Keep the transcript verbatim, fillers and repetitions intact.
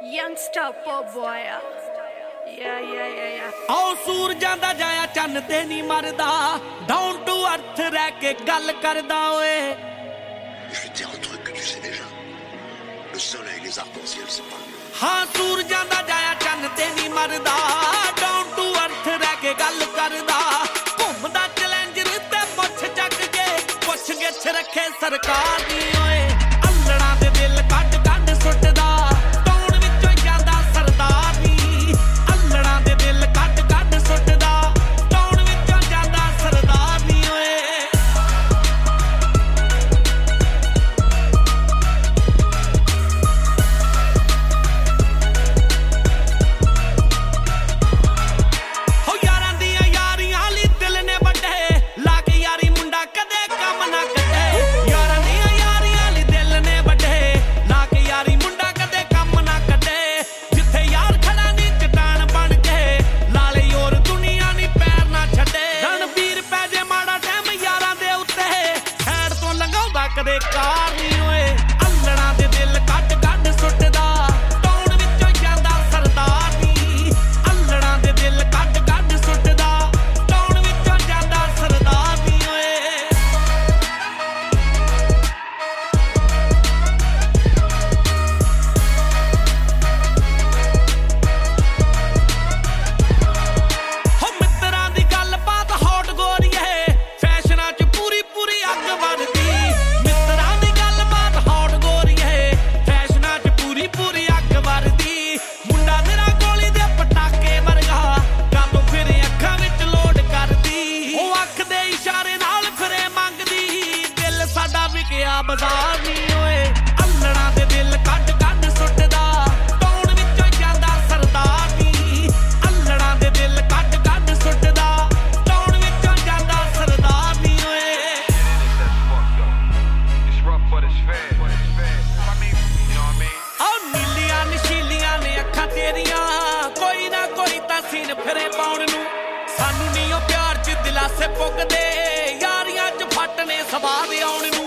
Youngster pop boy. Yeah, yeah, yeah, yeah. आओ सूरजां दा जाया चन्न ते नहीं मरदा डाउन टू अर्थ रह के गल करदा ओए Je vais te dire un truc que tu sais déjà. Le soleil, les arcs-en-ciel, c'est pas le même. हाँ सूरजां दा जाया चन्न ते नहीं मरदा डाउन टू अर्थ रह के गल करदा घुमदा चैलेंजर ते पुछ चक के पुछ गिछ रखे सरकार दी ओए अल्लड़ां दे दिल कट कट सुटदा टौण विचों जांदा सरदार नी अल्लड़ां दे दिल कट कट सुटदा टौण विचों जांदा सरदार नी ओए हो यारां दियां यारियां ली दिल ने वड्डे ला के यारी मुंडा कदे कम ना कटे यारां दियां यारियां ली दिल ने वड्डे ला के यारी मुंडा कदे कम ना कटे जिथे यार खड़ा नी चट्टान बन के लाले और दुनिया नी पैर ना छड्डे रणवीर पै जे माड़ा टैम यारां दे उत्ते खैर तो लंघाउंदा कदे कार नी ओए अल्लड़ां दे दिल कट कट सुटदा टौण विचों जांदा सरदार नी अल्लड़ां दे दिल कट कट सुटदा टौण विचों जांदा सरदार नी ओए हो मित्तरां दी गल बात हॉट गोरीए फैशनां च पूरी पूरी अग वरदी मित्तरां दी गल बात हॉट गोरीए फैशनां च पूरी पूरी अग वरदी मुंडा तेरा गोली दे पटाके वरगा कातों फिरे अखां विच लोड करदी ओ अख दे इशारे नाल फिरे मंगदी दिल साडा विकिया बाजार नी ओए अल्लड़ां दे दिल कट कट सुटदा टौण विचों जांदा सरदार नी अल्लड़ां दे दिल कट कट सुटदा टौण विचों जांदा सरदार नी ओए It's rough, but it's fair. But it's fair. I mean, you know what I mean? आओ नीलियां नशीलियां ने अखां तेरियां कोई ना कोई तां सीन फिरे पाउण नूं सानू नी ओ प्यार च दिलासे पुगदे यारियां च फट ने सवाद आउण नूं